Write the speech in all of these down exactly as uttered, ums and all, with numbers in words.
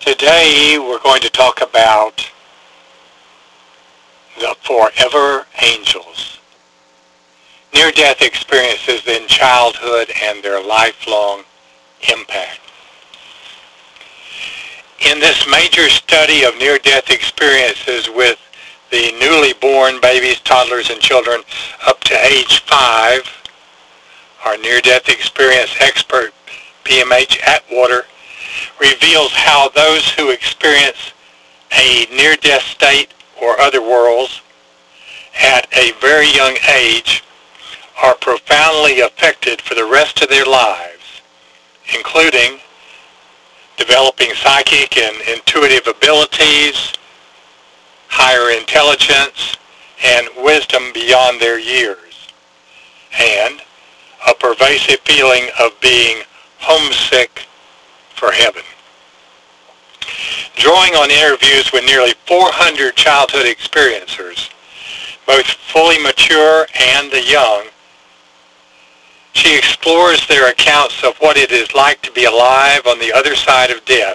Today we're going to talk about the forever angels, near-death experiences in childhood and their lifelong impact. In this major study of near-death experiences with the newly born babies, toddlers, and children up to age five, our near-death experience expert, P M H Atwater, reveals how those who experience a near-death state or other worlds at a very young age are profoundly affected for the rest of their lives, including developing psychic and intuitive abilities, higher intelligence, and wisdom beyond their years, and a pervasive feeling of being homesick for heaven. Drawing on interviews with nearly four hundred childhood experiencers, both fully mature and the young, she explores their accounts of what it is like to be alive on the other side of death,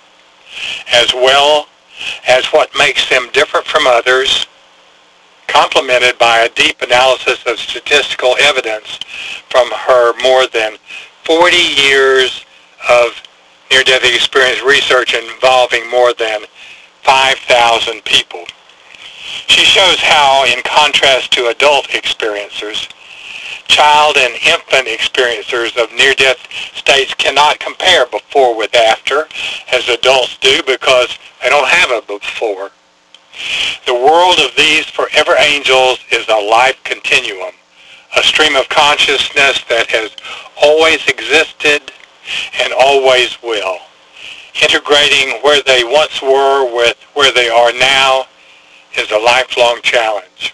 as well as what makes them different from others, complemented by a deep analysis of statistical evidence from her more than forty years of near-death experience research involving more than five thousand people. She shows how, in contrast to adult experiencers, child and infant experiencers of near-death states cannot compare before with after, as adults do, because they don't have a before. The world of these forever angels is a life continuum, a stream of consciousness that has always existed and always will, integrating where they once were with where they are now is a lifelong challenge.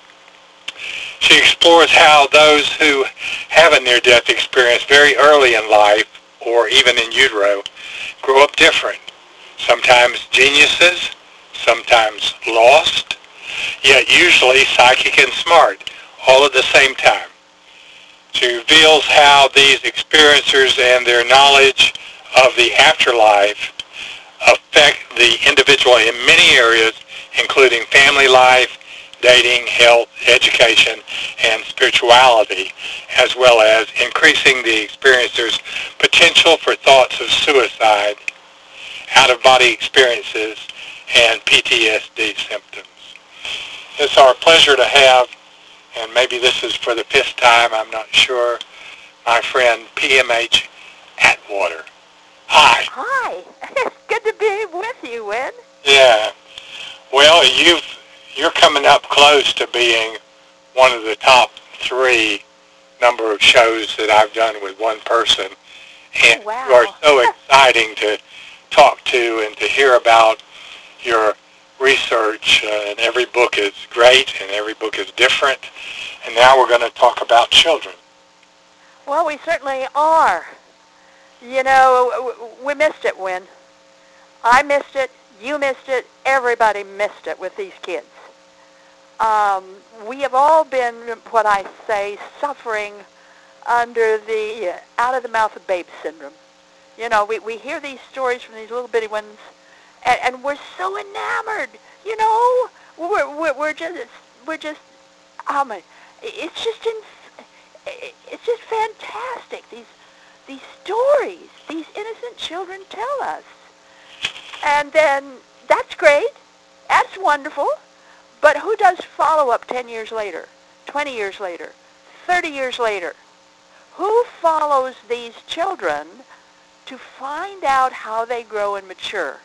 She explores how those who have a near-death experience very early in life, or even in utero, grow up different, sometimes geniuses, sometimes lost, yet usually psychic and smart, all at the same time. She reveals how these experiencers and their knowledge of the afterlife affect the individual in many areas, including family life, dating, health, education, and spirituality, as well as increasing the experiencer's potential for thoughts of suicide, out-of-body experiences, and P T S D symptoms. It's our pleasure to have, and maybe this is for the fifth time, I'm not sure, my friend P M H Atwater. Hi. Hi. It's good to be with you, Win. Yeah. Well, you've, you're coming up close to being one of the top three number of shows that I've done with one person. And oh, wow. you are so exciting to talk to and to hear about your research. Uh, and every book is great and every book is different. And now we're going to talk about children. Well, we certainly are. You know, we missed it, Win. I missed it. You missed it. Everybody missed it with these kids. Um, we have all been, what I say, suffering under the uh, out-of-the-mouth-of-babes syndrome. You know, we, we hear these stories from these little bitty ones, and, and we're so enamored. You know, we're we're, we're just we're just um, it's just in, it's just fantastic. These these stories these innocent children tell us. And then that's great, that's wonderful, but who does follow-up ten years later, twenty years later, thirty years later? Who follows these children to find out how they grow and mature?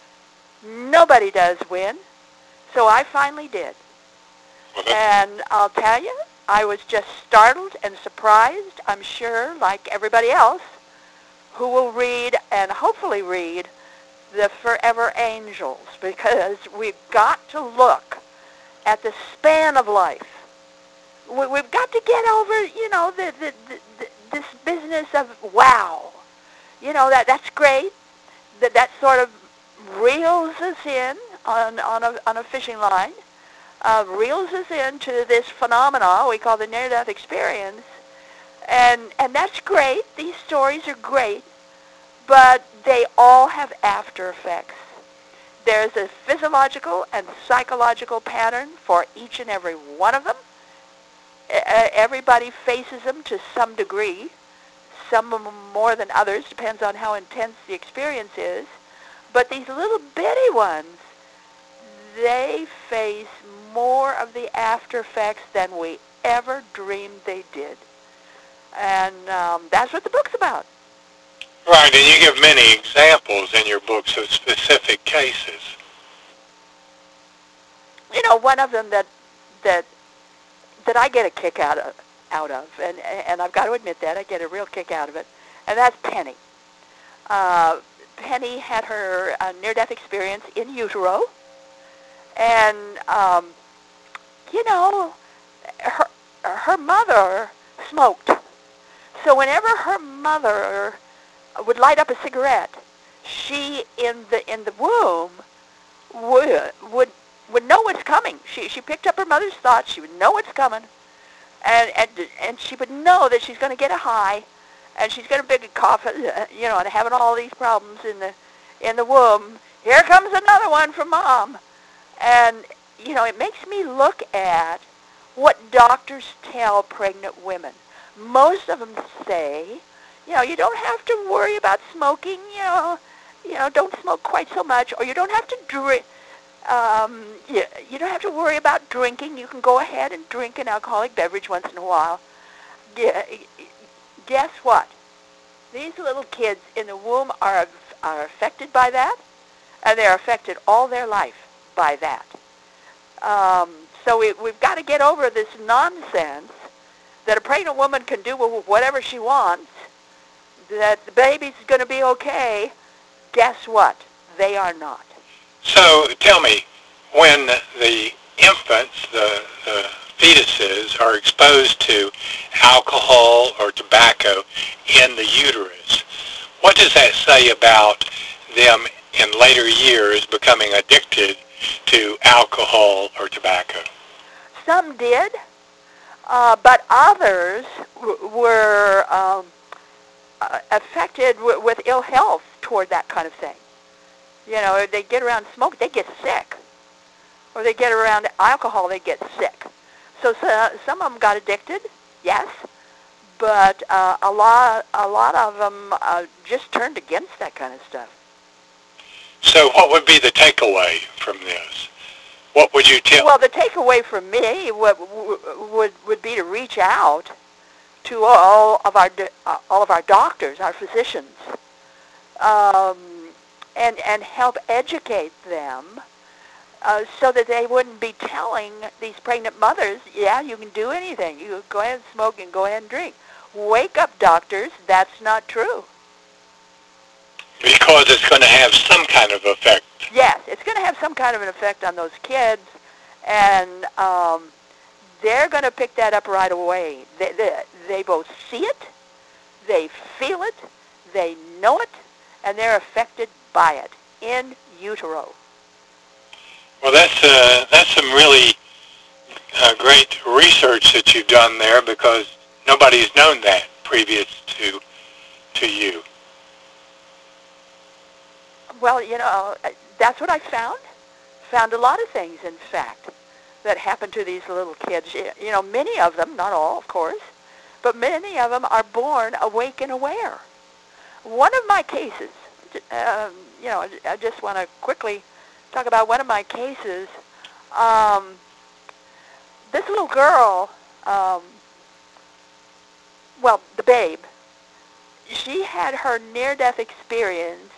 Nobody does, Win. So I finally did. And I'll tell you, I was just startled and surprised, I'm sure, like everybody else, who will read and hopefully read the Forever Angels, because we've got to look at the span of life. We, we've got to get over, you know, the, the, the, the, this business of wow. You know, that that's great. That that sort of reels us in on on a on a fishing line, uh, reels us into this phenomena we call the near-death experience, and and that's great. These stories are great. But they all have after effects. there's a physiological and psychological pattern for each and every one of them. Uh, everybody faces them to some degree. Some of them more than others, depends on how intense the experience is. But these little bitty ones, they face more of the after effects than we ever dreamed they did. And um, that's what the book's about. Right, and you give many examples in your books of specific cases. You know, one of them that that that I get a kick out of, out of, and and I've got to admit that I get a real kick out of it, and that's Penny. Uh, Penny had her uh, near-death experience in utero, and um, you know, her her mother smoked, so whenever her mother would light up a cigarette, she in the in the womb would would would know what's coming. She she picked up her mother's thoughts. She would know what's coming, and and and she would know that she's going to get a high, and she's going to big a cough, you know, and having all these problems in the in the womb. Here comes another one from mom, and you know, it makes me look at what doctors tell pregnant women. Most of them say, you know, you don't have to worry about smoking. You know, you know, don't smoke quite so much, or you don't have to drink. Um, you, you don't have to worry about drinking. You can go ahead and drink an alcoholic beverage once in a while. Yeah, guess what? These little kids in the womb are are affected by that, and they're affected all their life by that. Um, so we, we've got to get over this nonsense that a pregnant woman can do whatever she wants, that the baby's going to be okay. Guess what? They are not. So tell me, when the infants, the, the fetuses, are exposed to alcohol or tobacco in the uterus, what does that say about them in later years becoming addicted to alcohol or tobacco? Some did, uh, but others w- were um, uh, affected w- with ill health toward that kind of thing. You know, they get around smoke, they get sick. Or they get around alcohol, they get sick. So, so some of them got addicted, yes, but uh, a lot, a lot of them uh, just turned against that kind of stuff. So, what would be the takeaway from this? What would you tell? Well, the takeaway from me would would would be to reach out to all of our uh, all of our doctors, our physicians. Um, And, and help educate them uh, so that they wouldn't be telling these pregnant mothers, yeah, you can do anything. You go ahead and smoke and go ahead and drink. Wake up, doctors. That's not true. Because it's going to have some kind of effect. Yes, it's going to have some kind of an effect on those kids, and um, they're going to pick that up right away. They, they, they both see it, they feel it, they know it, and they're affected by it in utero. Well, that's uh, that's some really uh, great research that you've done there, because nobody's known that previous to to you. Well, you know, that's what I found. Found a lot of things, in fact, that happen to these little kids. You know, many of them, not all, of course, but many of them are born awake and aware. One of my cases, um, you know, I just want to quickly talk about one of my cases. Um, this little girl, um, well, the babe, she had her near-death experience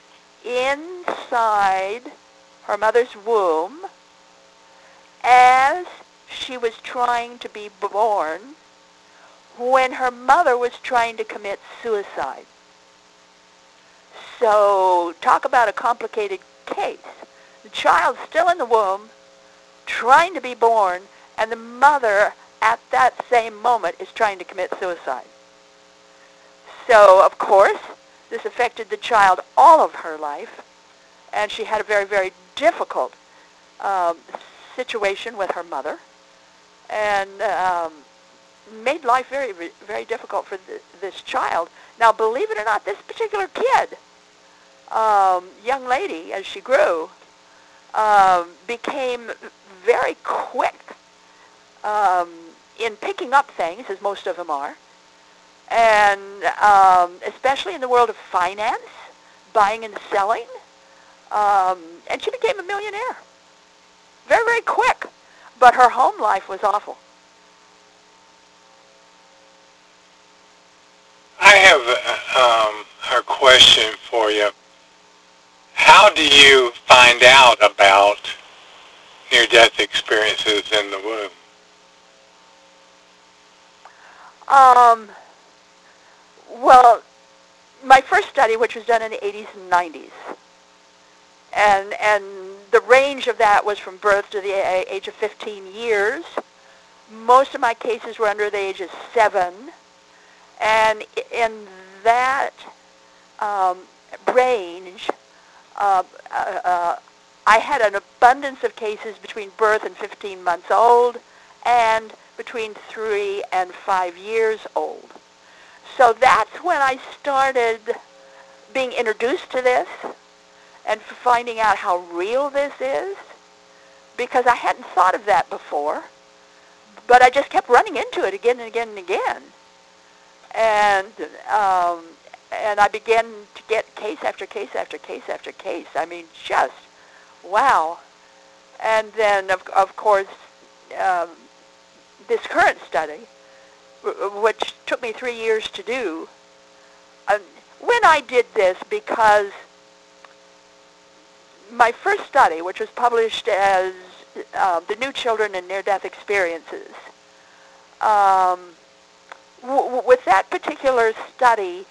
inside her mother's womb as she was trying to be born, when her mother was trying to commit suicide. So talk about a complicated case. The child's still in the womb, trying to be born, and the mother at that same moment is trying to commit suicide. So, of course, this affected the child all of her life, and she had a very, very difficult um, situation with her mother, and um, made life very, very difficult for th- this child. Now, believe it or not, this particular kid, um, young lady, as she grew, um, became very quick um, in picking up things, as most of them are, and um, especially in the world of finance, buying and selling, um, and she became a millionaire very, very quick. But her home life was awful. I have uh, um, a question for you. How do you find out about near-death experiences in the womb? Um, well, my first study, which was done in the eighties and nineties, and and the range of that was from birth to the age of fifteen years. Most of my cases were under the age of seven, and in that um, range, uh, uh, uh, I had an abundance of cases between birth and fifteen months old, and between three and five years old. So that's when I started being introduced to this and finding out how real this is, because I hadn't thought of that before, but I just kept running into it again and again and again. And um, and I began to get case after case after case after case. I mean, just, wow. And then, of, of course, um, this current study, which took me three years to do, um, when I did this, because my first study, which was published as uh, The New Children and Near-Death Experiences, um, w- with that particular study,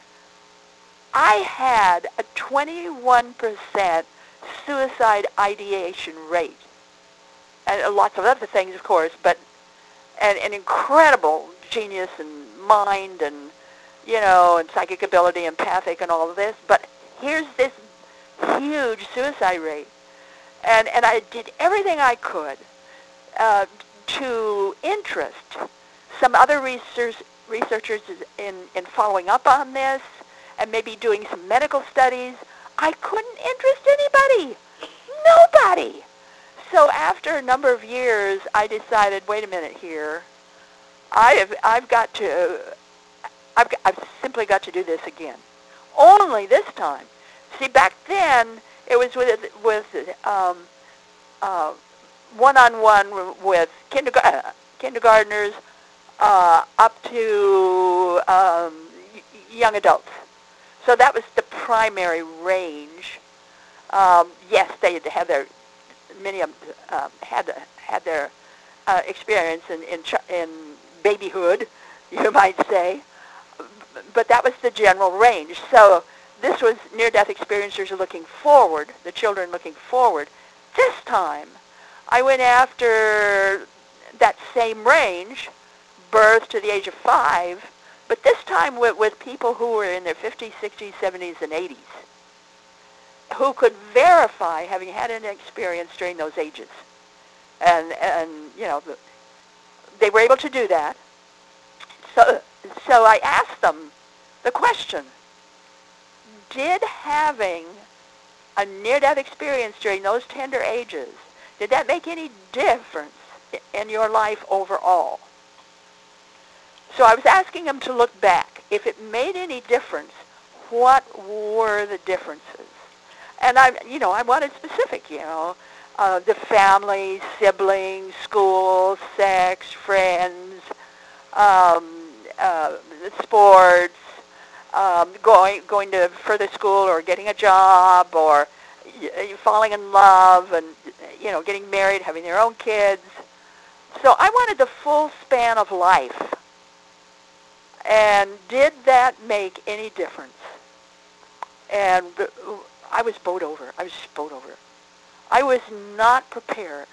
I had a twenty-one percent suicide ideation rate. And lots of other things, of course, but an, an incredible genius and mind and, you know, and psychic ability, empathic and all of this. But here's this huge suicide rate. And, and I did everything I could uh, to interest some other research, researchers in, in following up on this and maybe doing some medical studies. I couldn't interest anybody. Nobody. So after a number of years, I decided, wait a minute here. I have, I've got to, I've, I've simply got to do this again. Only this time. See, back then, it was with, with um, uh, one-on-one with kindergar- uh, kindergartners uh, up to um, y- young adults. So that was the primary range. Um, yes, they had had their, many of them uh, had, had their uh, experience in, in, in babyhood, you might say, but that was the general range. So this was near-death experiencers looking forward, the children looking forward. This time, I went after that same range, birth to the age of five, but this time with, with people who were in their fifties, sixties, seventies, and eighties, who could verify having had an experience during those ages. And, and you know, the, they were able to do that. So, so I asked them the question, did having a near-death experience during those tender ages, did that make any difference in your life overall? So I was asking them to look back. If it made any difference, what were the differences? And I, you know, I wanted specific, you know, uh, the family, siblings, school, sex, friends, um, uh, sports, um, going going to further school or getting a job or y- falling in love and, you know, getting married, having their own kids. So I wanted the full span of life. And did that make any difference? And I was bowled over. I was just bowled over. I was not prepared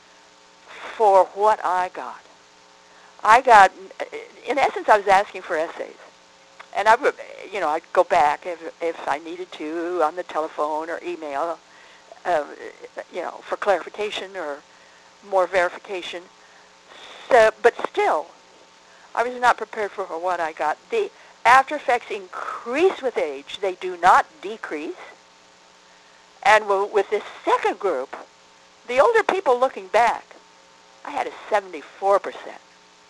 for what I got. I got, in essence, I was asking for essays. And I would, you know, I'd go back if, if I needed to on the telephone or email, uh, you know, for clarification or more verification. So, but still, I was not prepared for what I got. The after effects increase with age. They do not decrease. And with this second group, The older people looking back, I had a seventy-four percent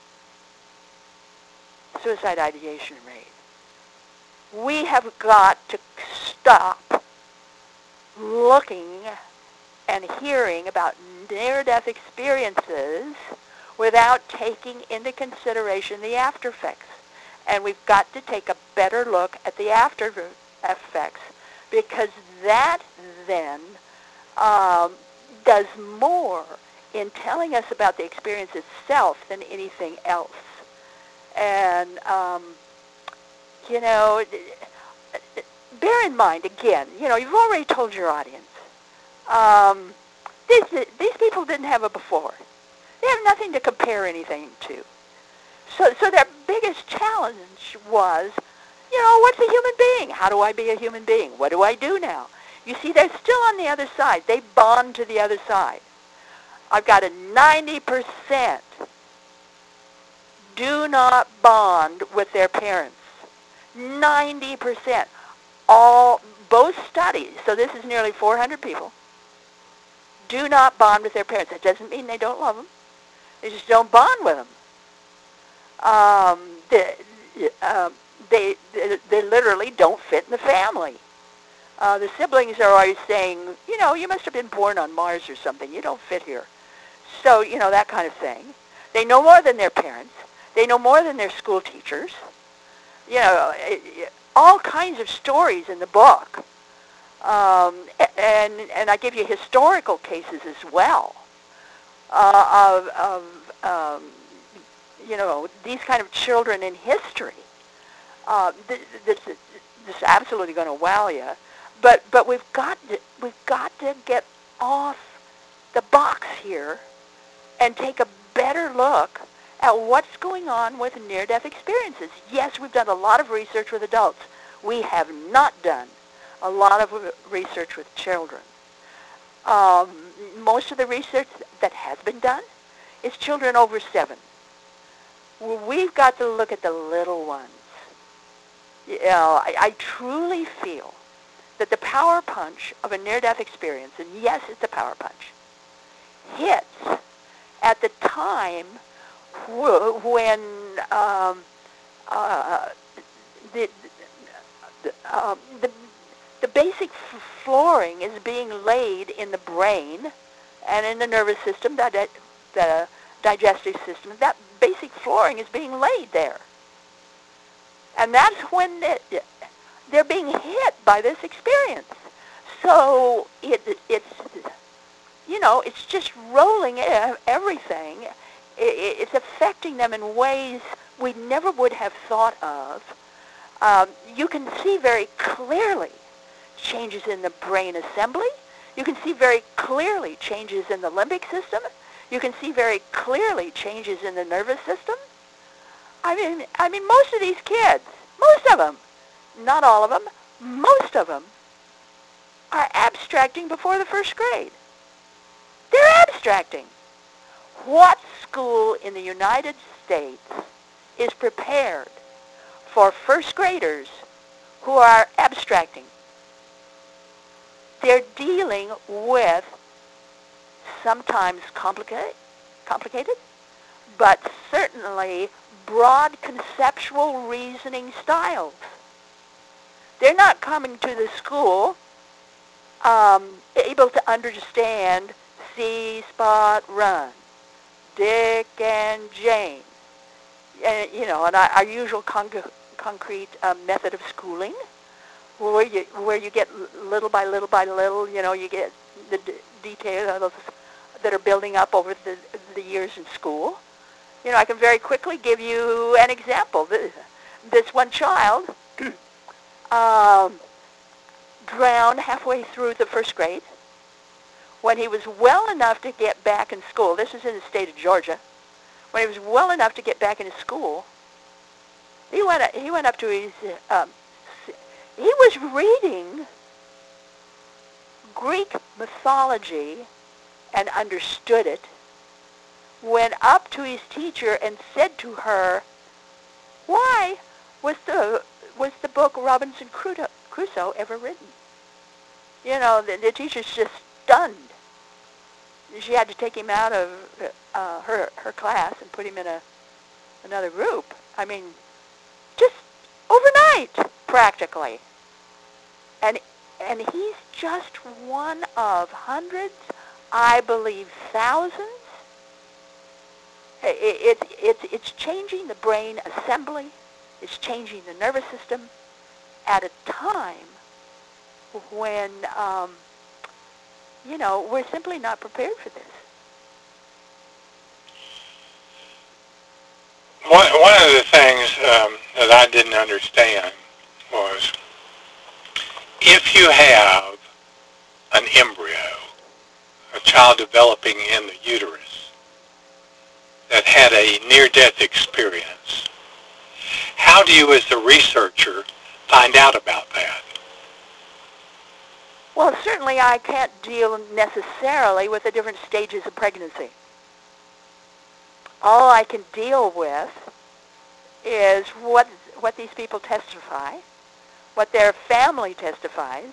suicide ideation rate. We have got to stop looking and hearing about near-death experiences without taking into consideration the after effects. And we've got to take a better look at the after effects, because that then um, does more in telling us about the experience itself than anything else. And, um, you know, bear in mind, again, you know, you've already told your audience, um, these, these people didn't have a before. They have nothing to compare anything to. So, so their biggest challenge was, you know, what's a human being? How do I be a human being? What do I do now? You see, they're still on the other side. They bond to the other side. I've got a ninety percent do not bond with their parents. ninety percent. All, both studies, so this is nearly four hundred people, do not bond with their parents. That doesn't mean they don't love them. They just don't bond with them. Um, they, uh, they, they, they literally don't fit in the family. Uh, the siblings are always saying, you know, you must have been born on Mars or something. You don't fit here. So, you know, that kind of thing. They know more than their parents. They know more than their school teachers. You know, it, it, all kinds of stories in the book. Um, and, and I give you historical cases as well uh, of, of um, you know, these kind of children in history. Uh, this, this, this is absolutely going to wow you. But, but we've got to, we've got to get off the box here and take a better look at what's going on with near-death experiences. Yes, we've done a lot of research with adults. We have not done a lot of research with children. Um, most of the research that has been done is children over seven. We've got to look at the little ones. You know, I, I truly feel that the power punch of a near-death experience, and yes, it's a power punch, hits at the time when um, uh, the, the, um, the, the basic f- flooring is being laid in the brain and in the nervous system, the, the digestive system. That basic flooring is being laid there. And that's when it, they're being hit by this experience. So it, it's, you know, it's just rolling everything. It's affecting them in ways we never would have thought of. Um, you can see very clearly changes in the brain assembly. You can see very clearly changes in the limbic system. You can see very clearly changes in the nervous system. I mean, I mean, most of these kids, most of them, not all of them, most of them are abstracting before the first grade. They're abstracting. What school in the United States is prepared for first graders who are abstracting? They're dealing with sometimes complicated, complicated, but certainly broad conceptual reasoning styles. They're not coming to the school um, able to understand see, spot, run, Dick and Jane, uh, you know, and our, our usual con- concrete uh, method of schooling, where you where you get little by little by little, you know, you get the d- details that are building up over the the years in school. You know, I can very quickly give you an example. This, this one child um, drowned halfway through the first grade. When he was well enough to get back in school, this is in the state of Georgia, when he was well enough to get back into school, he went, he went up to his, um, he was reading Greek mythology and understood it, went up to his teacher and said to her, why was the, was the book Robinson Crusoe ever written? You know, the, the teacher's just stunned. she had to take him out of uh, her her class and put him in a another group. I mean, just overnight, practically. And and he's just one of hundreds, I believe thousands. It, it, it's it's changing the brain assembly. It's changing the nervous system at a time when, um, you know, we're simply not prepared for this. One, one of the things um, that I didn't understand was if you have an embryo, a child developing in the uterus, that had a near-death experience, how do you as the researcher find out about that? Well, certainly I can't deal necessarily with the different stages of pregnancy. All I can deal with is what what these people testify, what their family testifies,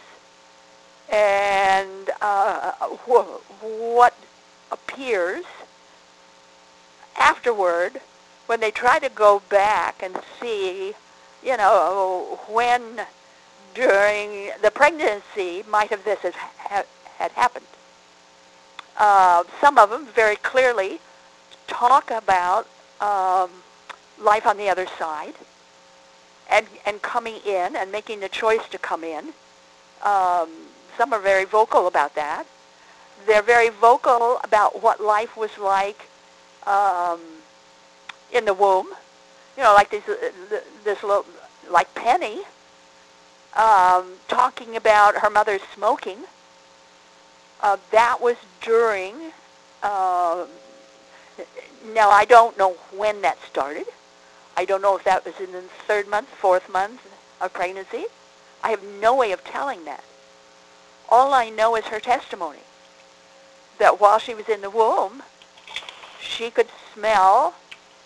and uh, wh- what appears afterward when they try to go back and see, you know, when during the pregnancy might have this has ha- had happened. Uh, some of them very clearly talk about um, life on the other side and, and coming in and making the choice to come in. Um, some are very vocal about that. They're very vocal about what life was like um, in the womb. You know, like this, uh, this little, like Penny, um, talking about her mother smoking. Uh, that was during, uh, now I don't know when that started. I don't know if that was in the third month, fourth month of pregnancy. I have no way of telling that. All I know is her testimony, that while she was in the womb, she could smell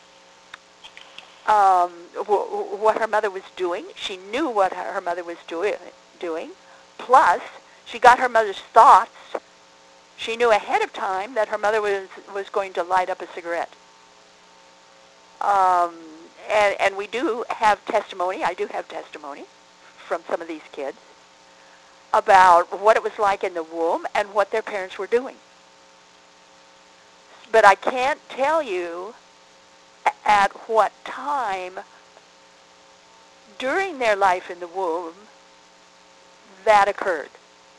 um, w- what her mother was doing. She knew what her, her mother was doing, doing. Plus, she got her mother's thoughts. She knew ahead of time that her mother was, was going to light up a cigarette. Um, and, and we do have testimony, I do have testimony from some of these kids about what it was like in the womb and what their parents were doing. But I can't tell you at what time during their life in the womb that occurred.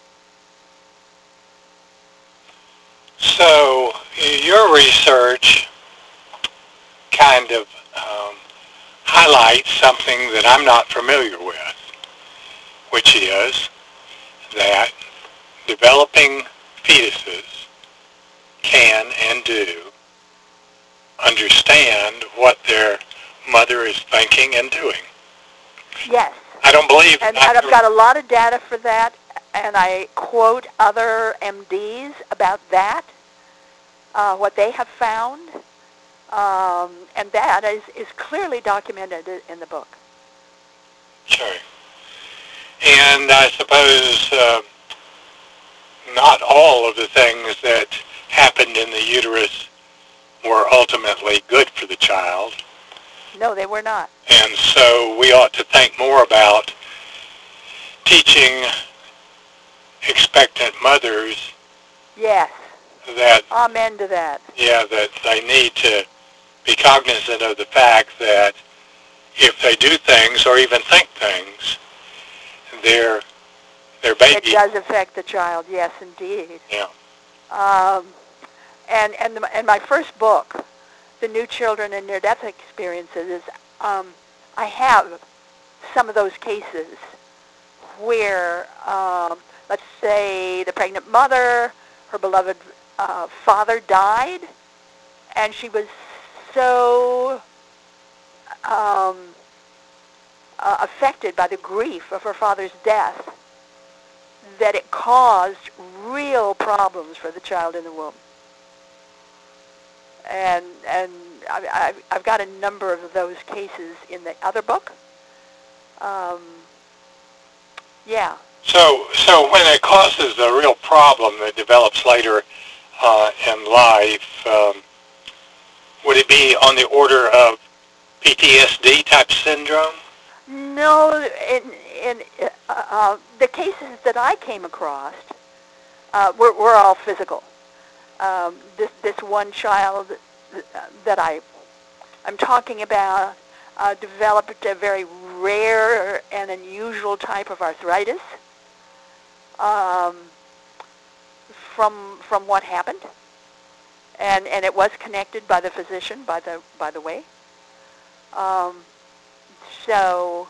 So your research kind of um, highlights something that I'm not familiar with, which is that developing fetuses can and do understand what their mother is thinking and doing. Yes. I don't believe... And, and I've got a lot of data for that, and I quote other M Ds about that, uh, what they have found, um, and that is, is clearly documented in the book. Sure. And I suppose uh, not all of the things that happened in the uterus were ultimately good for the child. No, they were not. And so we ought to think more about teaching expectant mothers. Yes. That, amen to that. Yeah, that they need to be cognizant of the fact that if they do things or even think things, their their baby... It does affect the child, yes, indeed. Yeah. Um, and and the, and my first book, The New Children and Near Death Experiences, is um, I have some of those cases where, um, let's say, the pregnant mother, her beloved uh, father died, and she was so um, uh, affected by the grief of her father's death that it caused real problems for the child in the womb. And and I, I've, I've got a number of those cases in the other book. Um, yeah. So so when it causes a real problem that develops later uh, in life, um, would it be on the order of P T S D type syndrome? No, in, in uh, uh, the cases that I came across uh, were, were all physical. Um, this, this one child that I, I'm talking about uh, developed a very rare and unusual type of arthritis um, from, from what happened. And, and it was connected by the physician, by the, by the way. Um, so,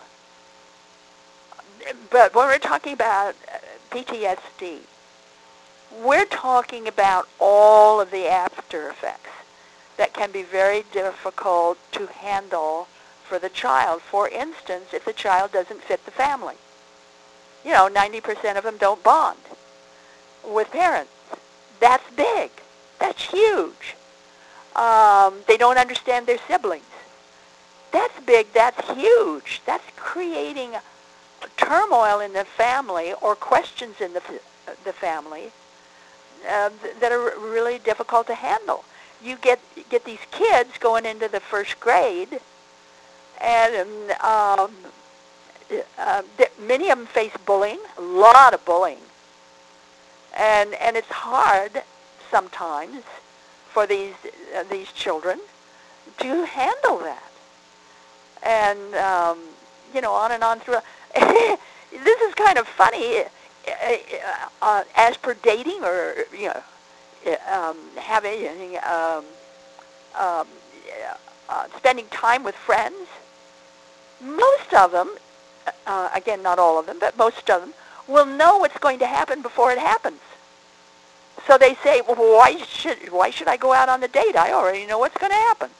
but when we're talking about P T S D, we're talking about all of the after effects that can be very difficult to handle for the child. For instance, if the child doesn't fit the family. You know, ninety percent of them don't bond with parents. That's big. That's huge. Um, they don't understand their siblings. That's big. That's huge. That's creating turmoil in the family or questions in the, the family uh, that are really difficult to handle. You get get these kids going into the first grade, and um, uh, many of them face bullying, a lot of bullying, and and it's hard sometimes for these uh, these children to handle that, and um, you know, on and on through. This is kind of funny. Uh, uh, as per dating or you know. Um, having, um, um, uh, spending time with friends, most of them, uh, again, not all of them, but most of them, will know what's going to happen before it happens. So they say, well, why should, why should I go out on the date? I already know what's going to happen.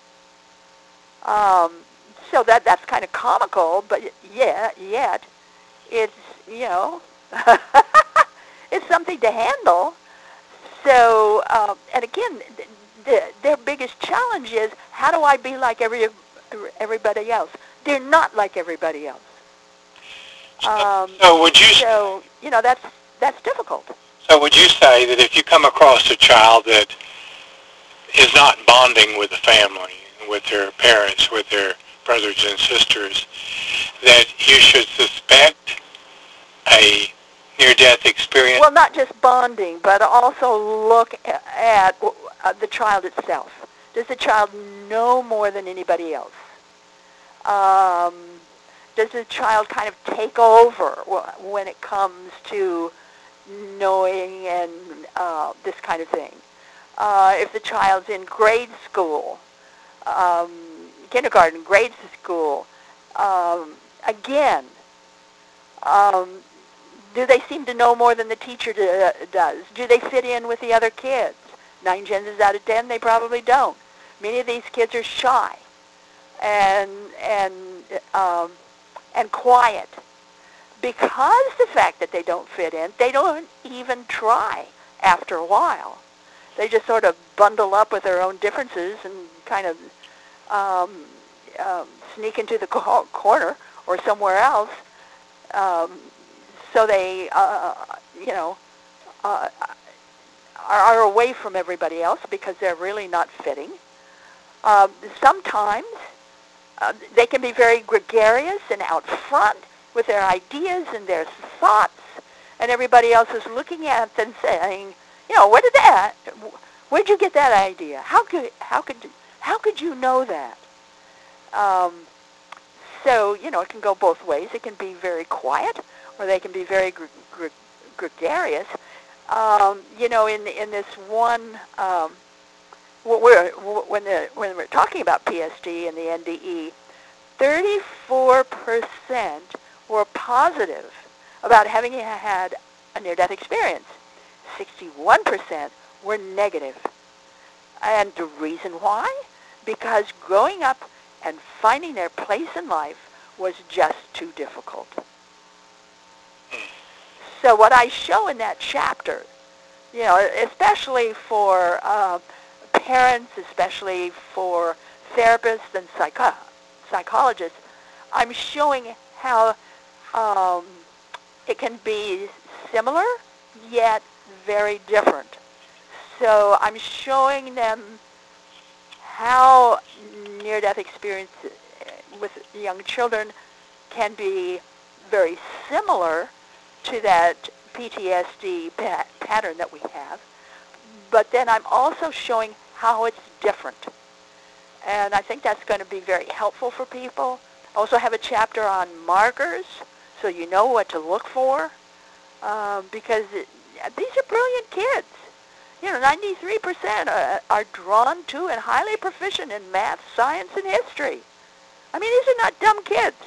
Um, so that that's kind of comical, but yeah, yet it's, you know, it's something to handle. So, uh, and again, the, their biggest challenge is, how do I be like every everybody else? They're not like everybody else. Um, so would you? So, you know, that's that's difficult. So would you say that if you come across a child that is not bonding with the family, with their parents, with their brothers and sisters, that you should suspect a near-death experience? Well, not just bonding, but also look at uh, the child itself. Does the child know more than anybody else? Um, does the child kind of take over when it comes to knowing and uh, this kind of thing? Uh, if the child's in grade school, um, kindergarten, grade school, um, again, um, do they seem to know more than the teacher do, does? Do they fit in with the other kids? Nine chances out of ten, they probably don't. Many of these kids are shy and and um, and quiet because the fact that they don't fit in, they don't even try after a while. They just sort of bundle up with their own differences and kind of um, um, sneak into the co- corner or somewhere else. Um, So they, uh, you know, uh, are, are away from everybody else because they're really not fitting. Um, sometimes uh, they can be very gregarious and out front with their ideas and their thoughts, and everybody else is looking at them saying, you know, where did that? Where'd you get that idea? How could how could how could you know that? Um, so you know, it can go both ways. It can be very quiet, or they can be very gre- gre- gregarious. Um, you know, in in this one, um, we're, when the, when we're talking about P S D and the N D E, thirty-four percent were positive about having had a near-death experience. sixty-one percent were negative. And the reason why? Because growing up and finding their place in life was just too difficult. So what I show in that chapter, you know, especially for uh, parents, especially for therapists and psycho- psychologists, I'm showing how um, it can be similar yet very different. So I'm showing them how near-death experience with young children can be very similar to that P T S D pa- pattern that we have. But then I'm also showing how it's different. And I think that's going to be very helpful for people. I also have a chapter on markers, so you know what to look for, um, because it, these are brilliant kids. You know, ninety-three percent are, are drawn to and highly proficient in math, science, and history. I mean, these are not dumb kids.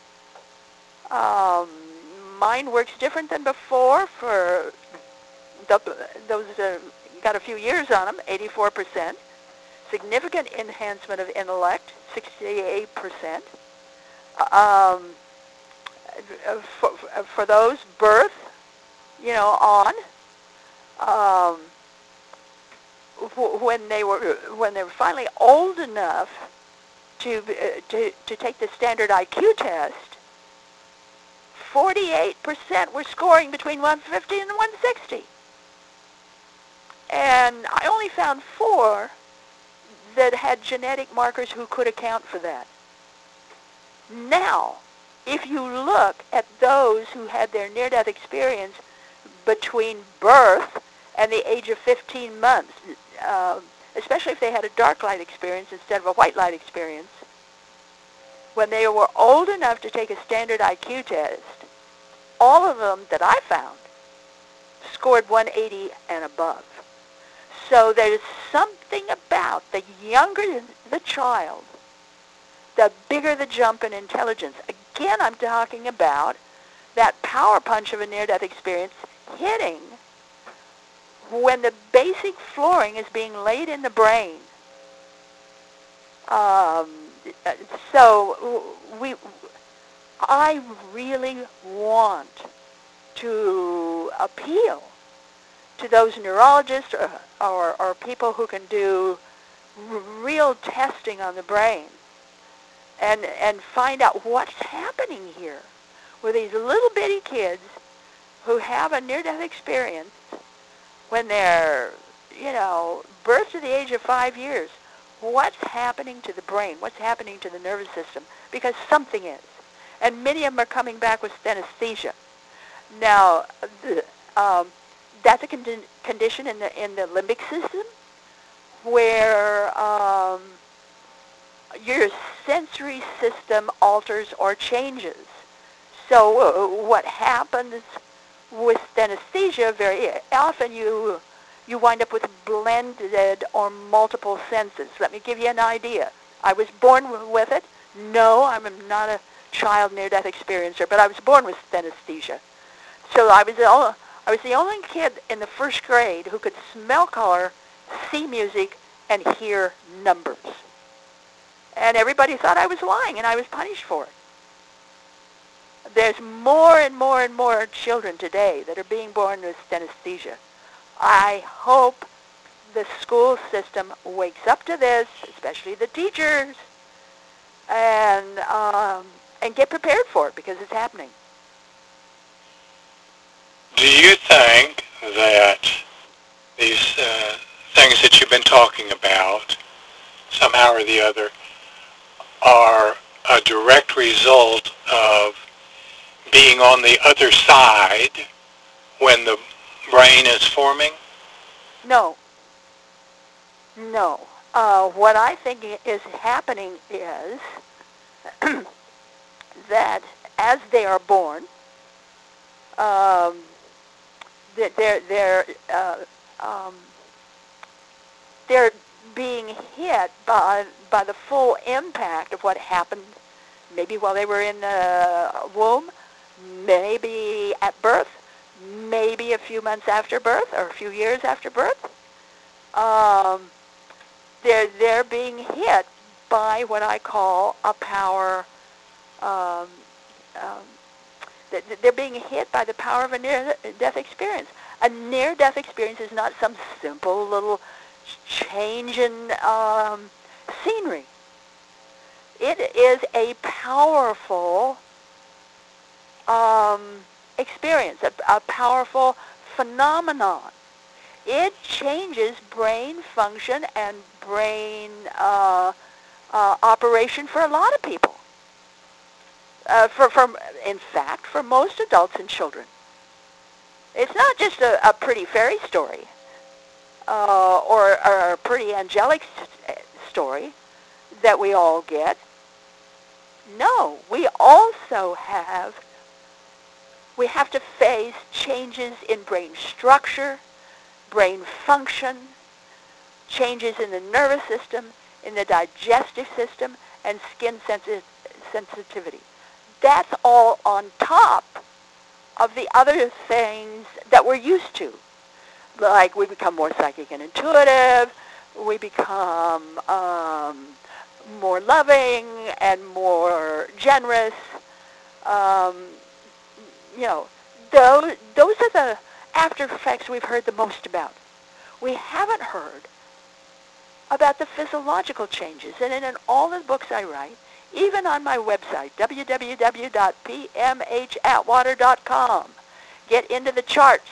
Um, mine works different than before for the, those uh, got a few years on them, eighty-four percent. Significant enhancement of intellect, sixty-eight percent. Um, for, for those, birth, you know, on, um, when they were when they were finally old enough to uh, to to take the standard I Q test, forty-eight percent were scoring between one fifty and one sixty. And I only found four that had genetic markers who could account for that. Now, if you look at those who had their near-death experience between birth and the age of fifteen months, uh, especially if they had a dark light experience instead of a white light experience, when they were old enough to take a standard I Q test, all of them that I found scored one eighty and above. So there's something about the younger the child, the bigger the jump in intelligence. Again, I'm talking about that power punch of a near-death experience hitting when the basic flooring is being laid in the brain. Um, so we, I really want to appeal to those neurologists or, or, or people who can do r- real testing on the brain and, and find out what's happening here with these little bitty kids who have a near-death experience when they're, you know, birth to the age of five years. What's happening to the brain? What's happening to the nervous system? Because something is. And many of them are coming back with synesthesia. Now, the, um, that's a con- condition in the in the limbic system where um, your sensory system alters or changes. So uh, what happens with synesthesia, very often you you wind up with blended or multiple senses. Let me give you an idea. I was born with it. No, I'm not a child near-death experiencer, but I was born with synesthesia. So I was the only, I was the only kid in the first grade who could smell color, see music, and hear numbers. And everybody thought I was lying, and I was punished for it. There's more and more and more children today that are being born with synesthesia. I hope the school system wakes up to this, especially the teachers, and um, and get prepared for it because it's happening. Do you think that these uh, things that you've been talking about, somehow or the other, are a direct result of being on the other side when the brain is forming? No. No. Uh, what I think is happening is that as they are born, um, that they're they're uh, um, they're being hit by by the full impact of what happened, maybe while they were in the womb, maybe at birth, maybe a few months after birth or a few years after birth. Um, they're they're being hit by what I call a power. Um, um, they're being hit by the power of a near-death experience. A near-death experience is not some simple little change in um, scenery. It is a powerful um, experience, a, a powerful phenomenon. It changes brain function and brain uh, uh, operation for a lot of people. Uh, for, for, in fact, for most adults and children. It's not just a, a pretty fairy story uh, or, or a pretty angelic st- story that we all get. No, we also have, we have to face changes in brain structure, brain function, changes in the nervous system, in the digestive system, and skin sensi- sensitivity. That's all on top of the other things that we're used to. Like we become more psychic and intuitive, we become um, more loving and more generous. Um, you know, those, those are the after effects we've heard the most about. We haven't heard about the physiological changes. And in all the books I write, even on my website, w w w dot p m h atwater dot com, get into the charts,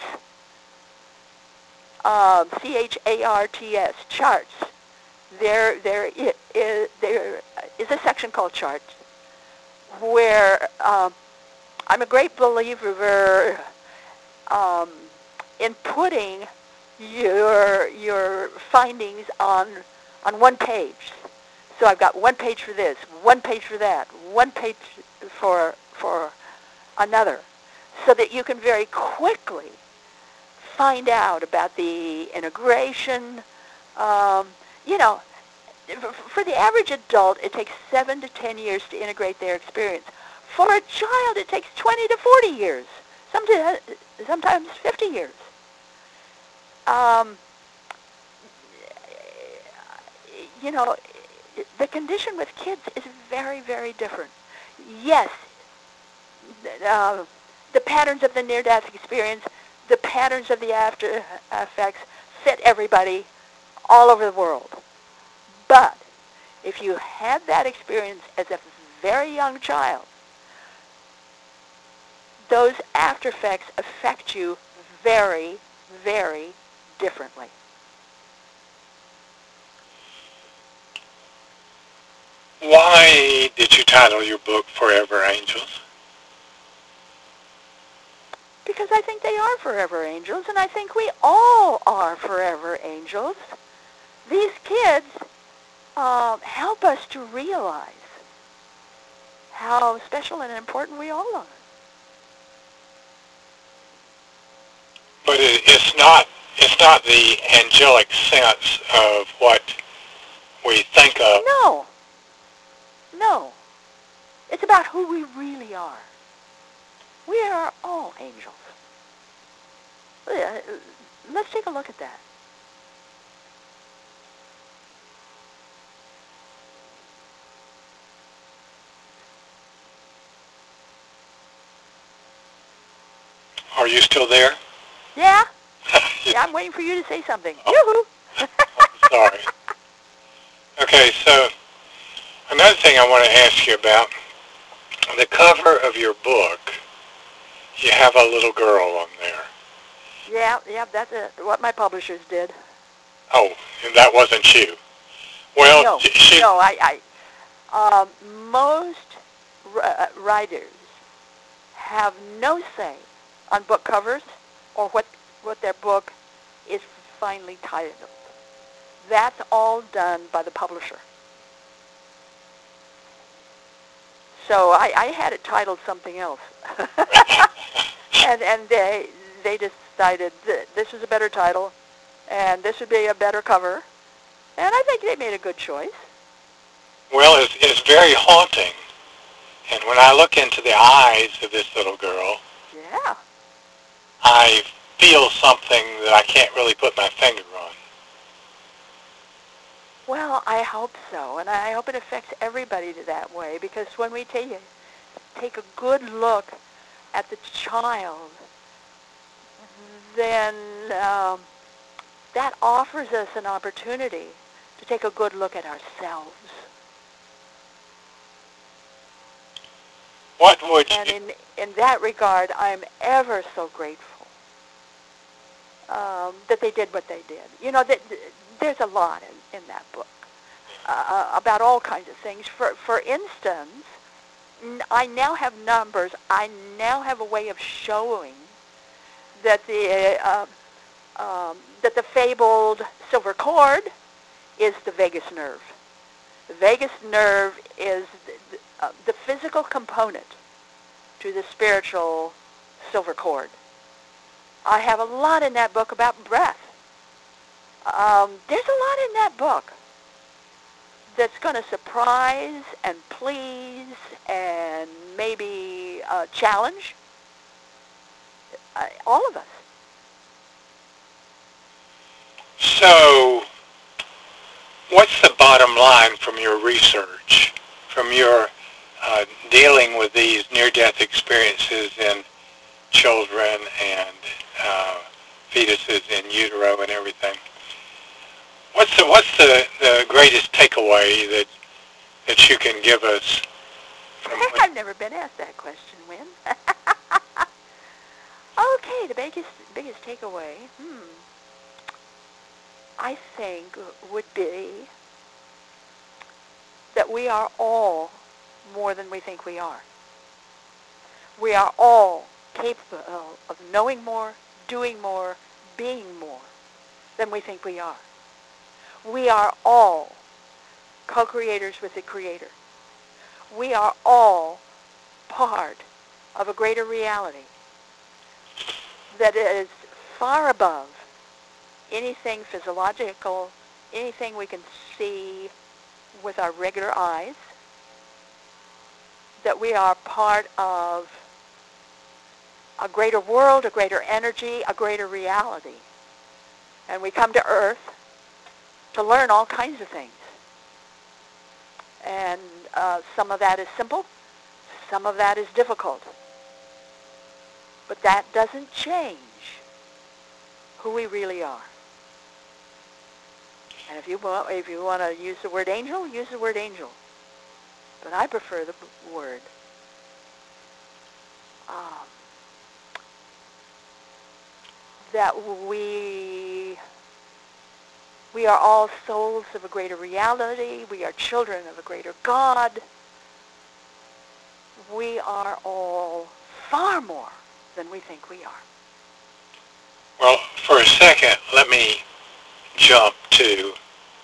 um, C H A R T S, charts. There, there is, there is a section called charts where um, I'm a great believer um, in putting your your findings on on one page. So I've got one page for this, one page for that, one page for for another, so that you can very quickly find out about the integration. Um, you know, for the average adult, it takes seven to ten years to integrate their experience. For a child, it takes twenty to forty years, sometimes sometimes fifty years. Um, you know, the condition with kids is very, very different. Yes, uh, the patterns of the near-death experience, the patterns of the after effects fit everybody all over the world. But if you had that experience as a very young child, those after effects affect you very, very differently. Why did you title your book Forever Angels? Because I think they are forever angels, and I think we all are forever angels. These kids um, help us to realize how special and important we all are. But it, it's not it's not the angelic sense of what we think of. No, no. It's about who we really are. We are all angels. Let's take a look at that. Are you still there? Yeah? Yeah, I'm waiting for you to say something. Oh, Yoo-hoo! I'm sorry. Okay, so another thing I want to ask you about, the cover of your book, you have a little girl on there. Yeah, yeah, that's a, what my publishers did. Oh, and that wasn't you. Well, No, she... no, I, I um, most uh, writers have no say on book covers or what what their book is finally titled. That's all done by the publisher. So I, I had it titled something else, and and they they decided that this is a better title, and this would be a better cover, and I think they made a good choice. Well, it's, it's very haunting. And when I look into the eyes of this little girl, Yeah. I feel something that I can't really put my finger on. Well, I hope so, and I hope it affects everybody that way, because when we take a, take a good look at the child, then um, that offers us an opportunity to take a good look at ourselves. What would And you... in in that regard, I'm ever so grateful um, that they did what they did. You know, that, there's a lot in, in that book uh, about all kinds of things. For, for instance, I now have numbers. I now have a way of showing that the uh, um, that the fabled silver cord is the vagus nerve. The vagus nerve is the, uh, the physical component to the spiritual silver cord. I have a lot in that book about breath. Um, there's a lot in that book that's going to surprise and please and maybe uh, challenge uh, all of us. So, what's the bottom line from your research, from your uh, dealing with these near-death experiences in children and uh, fetuses in utero and everything? What's the what's the, the greatest takeaway that that you can give us from what? I've never been asked that question, Wynn. Okay, the biggest biggest takeaway, hmm, I think would be that we are all more than we think we are. We are all capable of knowing more, doing more, being more than we think we are. We are all co-creators with the Creator. We are all part of a greater reality that is far above anything physiological, anything we can see with our regular eyes, that we are part of a greater world, a greater energy, a greater reality. And we come to Earth to learn all kinds of things. And uh, some of that is simple, some of that is difficult. But that doesn't change who we really are. And if you want, if you want to use the word angel, use the word angel. But I prefer the word. Um, that we we are all souls of a greater reality. We are children of a greater God. We are all far more than we think we are. Well, for a second, let me jump to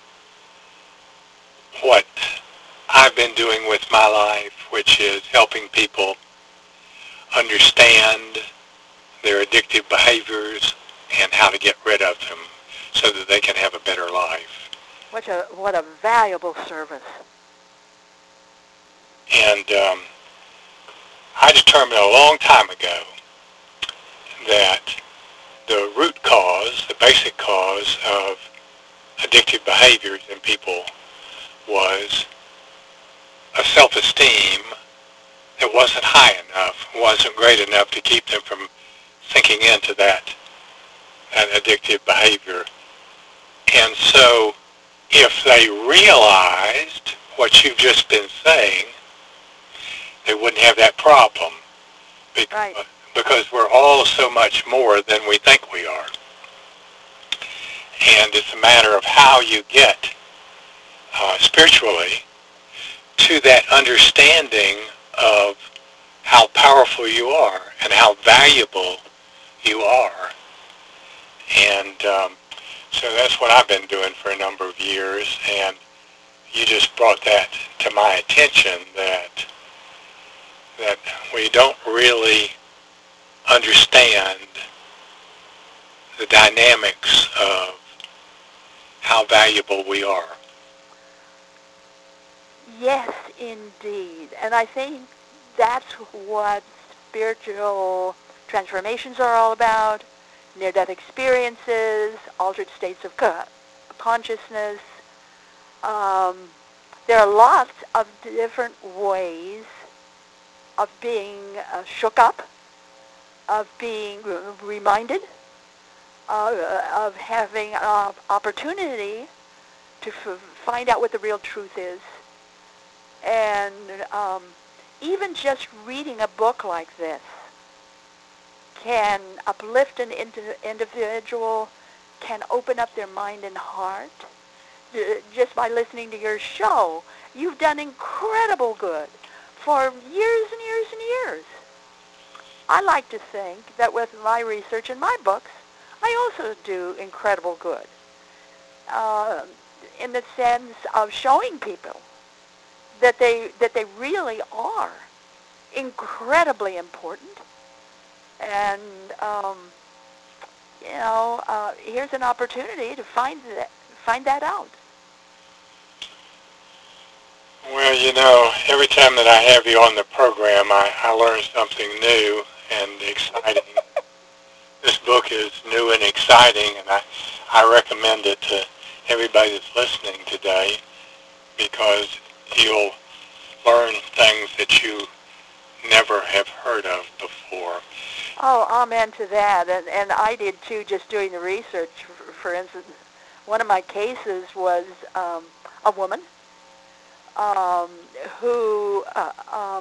what I've been doing with my life, which is helping people understand their addictive behaviors and how to get rid of them so that they can have a better life. What a, what a valuable service. And um, I determined a long time ago that the root cause, the basic cause of addictive behaviors in people was a self-esteem that wasn't high enough, wasn't great enough to keep them from sinking into that, that addictive behavior. And so if they realized what you've just been saying, they wouldn't have that problem. Because, right. because we're all so much more than we think we are. And it's a matter of how you get uh, spiritually to that understanding of how powerful you are and how valuable you are. And um, so that's what I've been doing for a number of years, and you just brought that to my attention, that that we don't really understand the dynamics of how valuable we are. Yes, indeed. And I think that's what spiritual transformations are all about, near-death experiences, altered states of co- consciousness. Um, there are lots of different ways of being uh, shook up, of being r- reminded, uh, of having an opportunity to f- find out what the real truth is. And um, even just reading a book like this can uplift an indi- individual, can open up their mind and heart. D- just by listening to your show, you've done incredible good for years and years and years. I like to think that with my research and my books, I also do incredible good uh, in the sense of showing people that they that they really are incredibly important. And um, you know, uh, here's an opportunity to find that find that out. Well, you know, every time that I have you on the program, I, I learn something new and exciting. This book is new and exciting, and I, I recommend it to everybody that's listening today because you'll learn things that you never have heard of before. Oh, amen to that. And, and I did too, just doing the research. For, for instance, one of my cases was um, a woman um, who uh, um,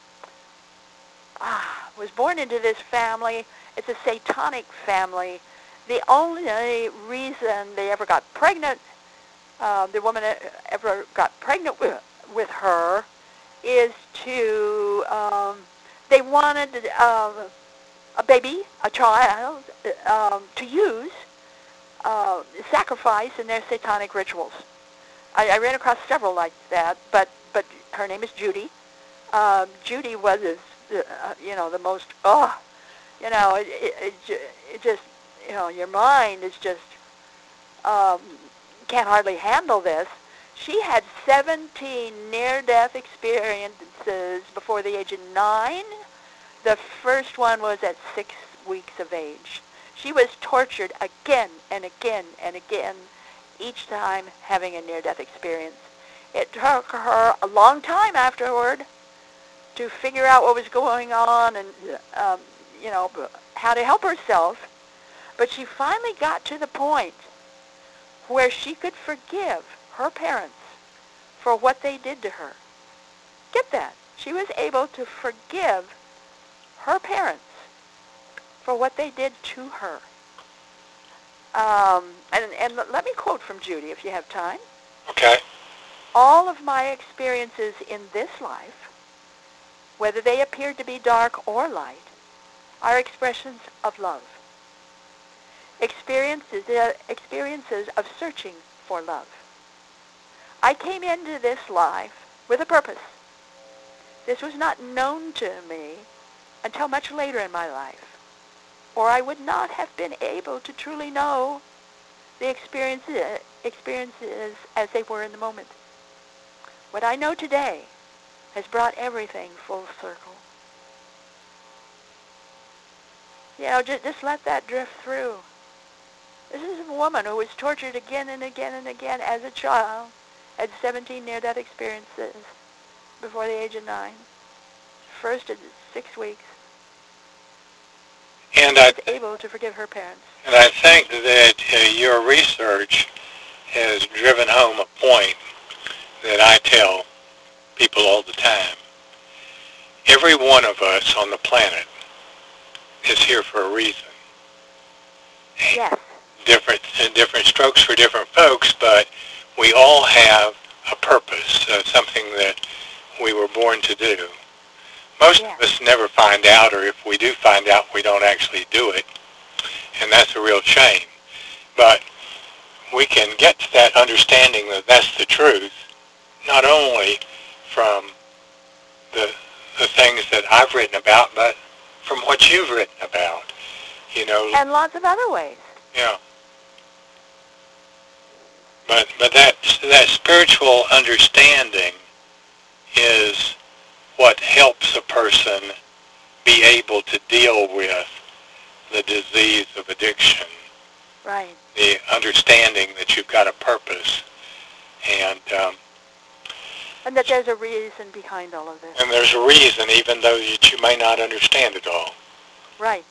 ah, was born into this family. It's a satanic family. The only reason they ever got pregnant, uh, the woman ever got pregnant with, with her, is to, um, they wanted uh, a baby, a child, um, to use, uh, sacrifice in their satanic rituals. I, I ran across several like that, but, but her name is Judy. Um, Judy was, uh, you know, the most, oh, you know, it, it, it, it just, you know, your mind is just, um, can't hardly handle this. She had seventeen near-death experiences before the age of nine. The first one was at six weeks of age. She was tortured again and again and again, each time having a near-death experience. It took her a long time afterward to figure out what was going on and, um, you know, how to help herself. But she finally got to the point where she could forgive her parents for what they did to her. Get that? She was able to forgive her parents for what they did to her. Um, and, and let me quote from Judy, if you have time. Okay. All of my experiences in this life, whether they appeared to be dark or light, are expressions of love. Experiences, uh, experiences of searching for love. I came into this life with a purpose. This was not known to me until much later in my life, or I would not have been able to truly know the experiences, experiences as they were in the moment. What I know today has brought everything full circle. You know, just, just let that drift through. This is a woman who was tortured again and again and again as a child, had seventeen near-death experiences before the age of nine. First at six weeks. And she I was able to forgive her parents. And I think that uh, your research has driven home a point that I tell people all the time. Every one of us on the planet is here for a reason. Yes. Different, different strokes for different folks, but we all have a purpose, uh, something that we were born to do. Most yes. of us never find out, or if we do find out, we don't actually do it, and that's a real shame. But we can get to that understanding that that's the truth, not only from the the things that I've written about, but from what you've written about, you know. And lots of other ways. Yeah. But but that that spiritual understanding is what helps a person be able to deal with the disease of addiction. Right. The understanding that you've got a purpose, and um, and that there's a reason behind all of this. And there's a reason, even though that you may not understand it all. Right.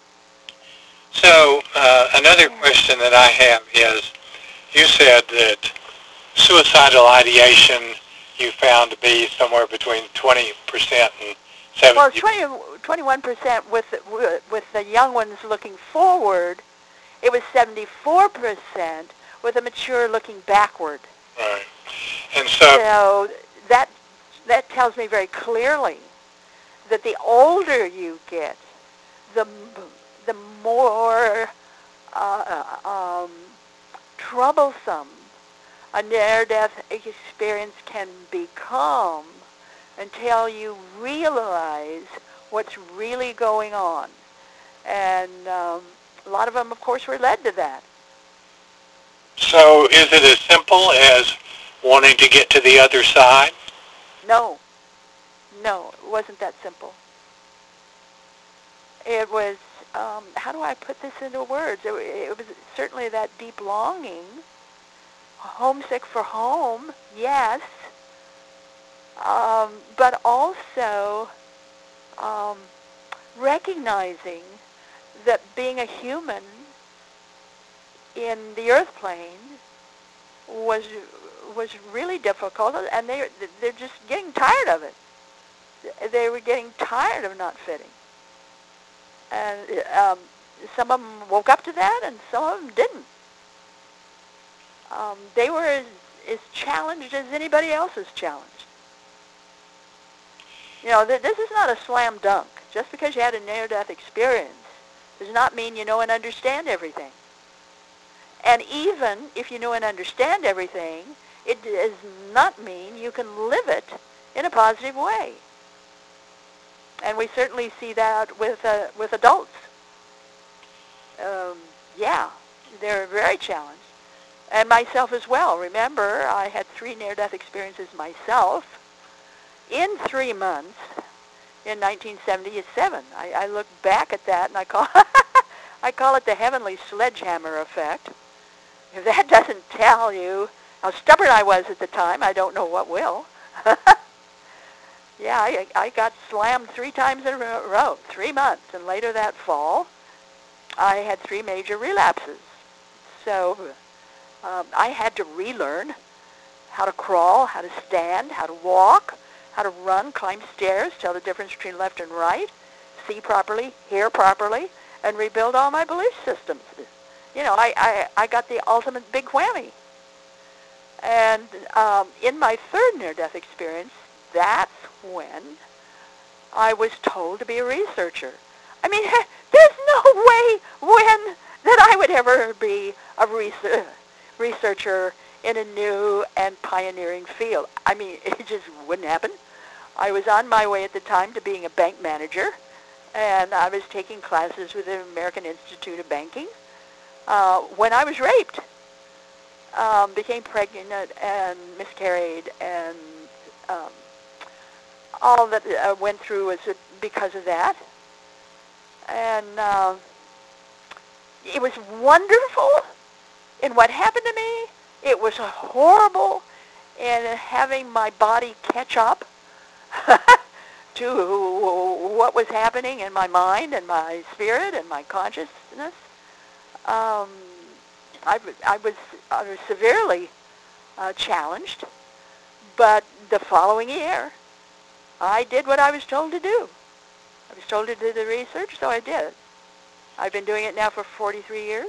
So uh, another yeah. question that I have is, you said that suicidal ideation you found to be somewhere between twenty percent and Well, it's twenty, twenty-one percent with, with the young ones looking forward. It was seventy-four percent with the mature looking backward. Right. And so, so that, that tells me very clearly that the older you get, the, the more uh, um, troublesome a near-death experience can become until you realize what's really going on. And um, a lot of them, of course, were led to that. So is it as simple as wanting to get to the other side? No. No, it wasn't that simple. It was, um, how do I put this into words? It, it was certainly that deep longing, homesick for home, yes, um, but also um, recognizing that being a human in the earth plane was was really difficult, and they they're just getting tired of it. They were getting tired of not fitting, and um, some of them woke up to that, and some of them didn't. Um, they were as, as challenged as anybody else is challenged. You know, th- this is not a slam dunk. Just because you had a near-death experience does not mean you know and understand everything. And even if you know and understand everything, it does not mean you can live it in a positive way. And we certainly see that with uh, with adults. Um, yeah, they're very challenged. And myself as well. Remember, I had three near-death experiences myself in three months in nineteen seventy-seven. I, I look back at that and I call I call it the heavenly sledgehammer effect. If that doesn't tell you how stubborn I was at the time, I don't know what will. Yeah, I, I got slammed three times in a row, three months, and later that fall, I had three major relapses. So um, I had to relearn how to crawl, how to stand, how to walk, how to run, climb stairs, tell the difference between left and right, see properly, hear properly, and rebuild all my belief systems. You know, I, I, I got the ultimate big whammy. And um, in my third near-death experience, that's when I was told to be a researcher. I mean, there's no way when that I would ever be a research, researcher in a new and pioneering field. I mean, it just wouldn't happen. I was on my way at the time to being a bank manager, and I was taking classes with the American Institute of Banking uh, when I was raped, um, became pregnant and miscarried, and um, all that uh, went through was because of that. And uh, it was wonderful in what happened to me. It was horrible in having my body catch up to what was happening in my mind and my spirit and my consciousness. Um, I, I, was, I was severely uh, challenged, but the following year, I did what I was told to do. I was told to do the research, so I did. I've been doing it now for forty-three years.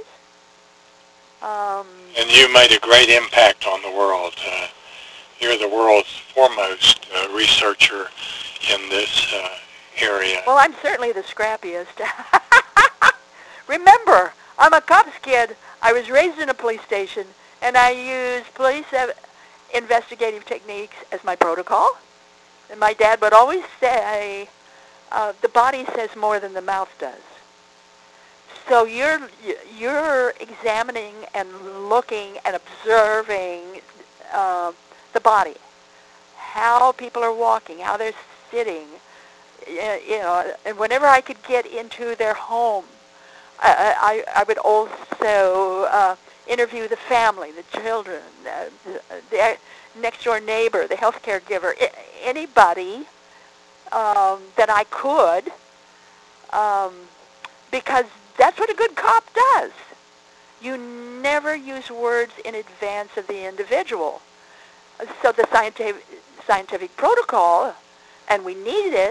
Um, and you made a great impact on the world. Uh, you're the world's foremost uh, researcher in this uh, area. Well, I'm certainly the scrappiest. Remember, I'm a cop's kid. I was raised in a police station, and I used police investigative techniques as my protocol. And my dad would always say, uh, the body says more than the mouth does. So you're you're examining and looking and observing uh, the body, how people are walking, how they're sitting, you know. And whenever I could get into their home, I I, I would also uh, interview the family, the children, uh, the next door neighbor, the health care giver, anybody um, that I could, um, because that's what a good cop does. You never use words in advance of the individual. So the scientific, scientific protocol, and we needed it,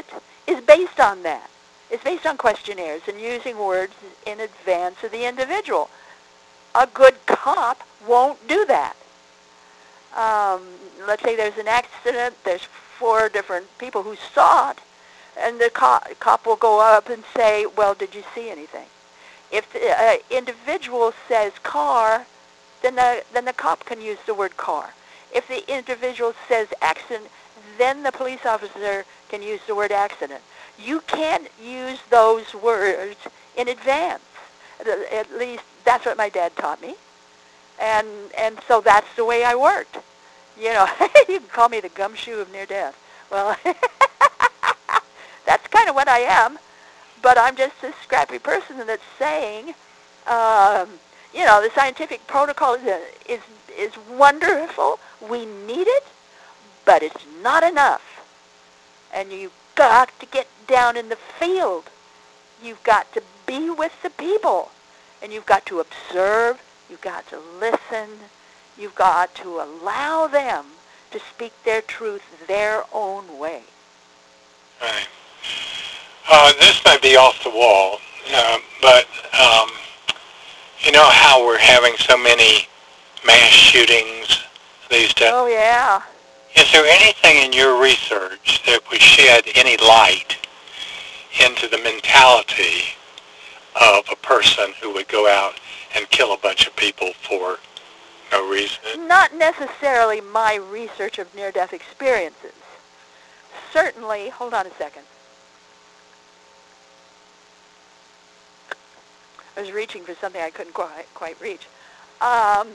is based on that. It's based on questionnaires and using words in advance of the individual. A good cop won't do that. Um, let's say there's an accident, there's four different people who saw it, and the cop, cop will go up and say, well, did you see anything? If the uh, individual says car, then the, then the cop can use the word car. If the individual says accident, then the police officer can use the word accident. You can't use those words in advance. At least that's what my dad taught me. And and so that's the way I worked. You know, you can call me the gumshoe of near death. Well, that's kind of what I am. But I'm just a scrappy person that's saying, um, you know, the scientific protocol is, is is wonderful. We need it, but it's not enough. And you've got to get down in the field. You've got to be with the people. And you've got to observe. You've got to listen. You've got to allow them to speak their truth their own way. Right. Uh, this may be off the wall, uh, but um, you know how we're having so many mass shootings these days? Oh, yeah. Is there anything in your research that would shed any light into the mentality of a person who would go out and kill a bunch of people for no reason? Not necessarily my research of near-death experiences. Certainly, hold on a second. I was reaching for something I couldn't quite, quite reach. Um,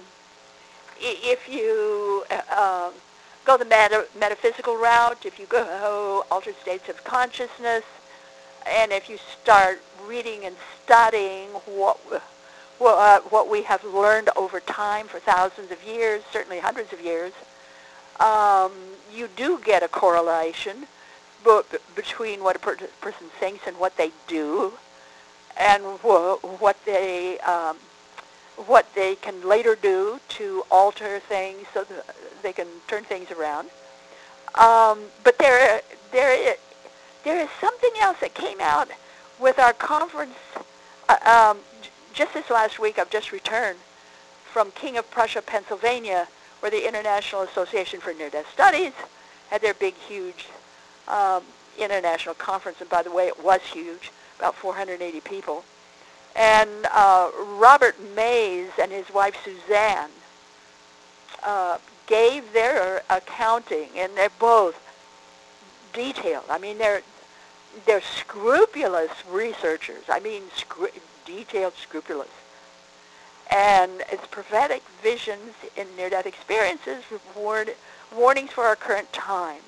if you uh, go the meta, metaphysical route, if you go altered states of consciousness, and if you start reading and studying what what, uh, what we have learned over time for thousands of years, certainly hundreds of years, um, you do get a correlation b- between what a per- person thinks and what they do, and wh- what they um, what they can later do to alter things so that they can turn things around. Um, but there, there, there is something else that came out with our conference. Uh, um, j- just this last week, I've just returned from King of Prussia, Pennsylvania, where the International Association for Near-Death Studies had their big, huge um, international conference. And by the way, it was huge, about four hundred eighty people. And uh, Robert Mays and his wife Suzanne uh, gave their accounting, and they're both detailed. I mean, they're they're scrupulous researchers. I mean, scru- detailed, scrupulous. And it's prophetic visions in near-death experiences with warn- warnings for our current times.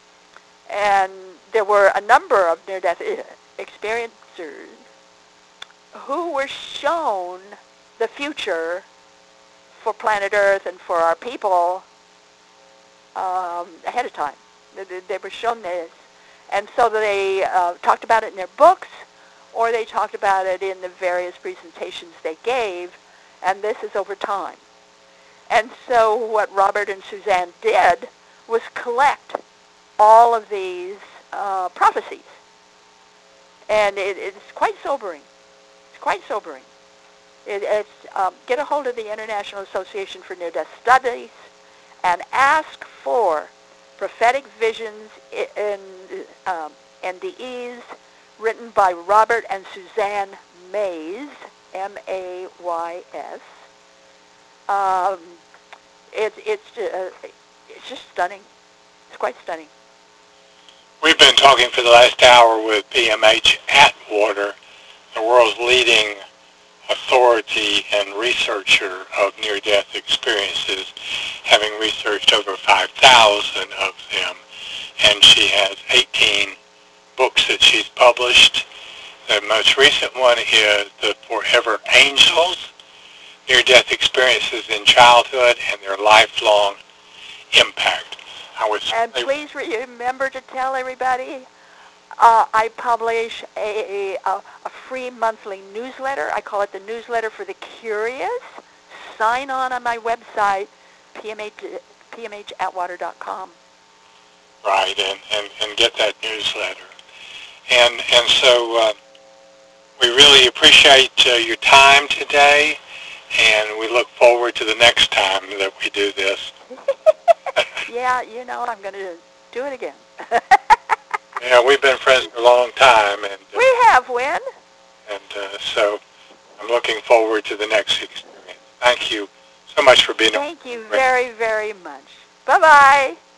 And there were a number of near-death experiencers who were shown the future for planet Earth and for our people um, ahead of time. They, they were shown this. And so they uh, talked about it in their books, or they talked about it in the various presentations they gave, and this is over time. And so what Robert and Suzanne did was collect all of these uh, prophecies. And it, it's quite sobering. It's quite sobering. It, it's, um, get a hold of the International Association for Near-Death Studies and ask for prophetic visions in um, N D Es written by Robert and Suzanne Mays, M A Y S. Um, it, it's, uh, it's just stunning. It's quite stunning. We've been talking for the last hour with P M H Atwater, the world's leading authority and researcher of near-death experiences, having researched over five thousand of them. And she has eighteen books that she's published. The most recent one is The Forever Angels, Near-Death Experiences in Childhood and Their Lifelong Impact. I was, and please remember to tell everybody, uh, I publish a, a, a free monthly newsletter. I call it the Newsletter for the Curious. Sign on on my website, p m h atwater dot com. Right, and, and, and get that newsletter. And, and so uh, we really appreciate uh, your time today, and we look forward to the next time that we do this. Yeah, you know, I'm going to do it again. Yeah, we've been friends for a long time, and uh, We have, Win. and uh, so I'm looking forward to the next experience. Thank you so much for being. Thank you very, very much. Bye-bye.